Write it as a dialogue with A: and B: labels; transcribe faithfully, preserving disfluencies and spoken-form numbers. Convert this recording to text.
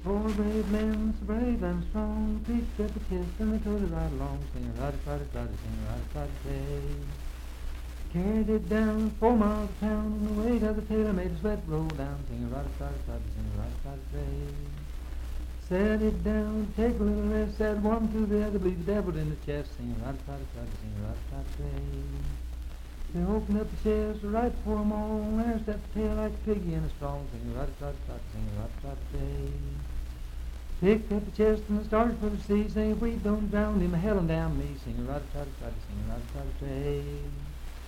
A: Four brave men, so brave and strong, picked up a chest and they towed it right along, singing ride-a-tride-a-tride, singing ride-a-tride-a-trade. Carried it down four miles of town, and the weight of the tailor made his sweat roll down, singing ride-a-tride-a-tride, singing ride-a-tride-a-trade. Set it down, take a little rest, said one to the other, bleed the devil in the chest, singing ride-a-tride-a-tride, singing ride-a-tride-a-trade. They opened up the chest right before them all, and there sat the tail like a piggy in a stall, singing ride-a-tride-a-tride, singing ride-a-tride-a-trade. Picked up the chest and started for the sea, saying if we don't drown him, hell and damn me, singing ride-a-tride-a-tride, singing ride-a-tride-a-trade.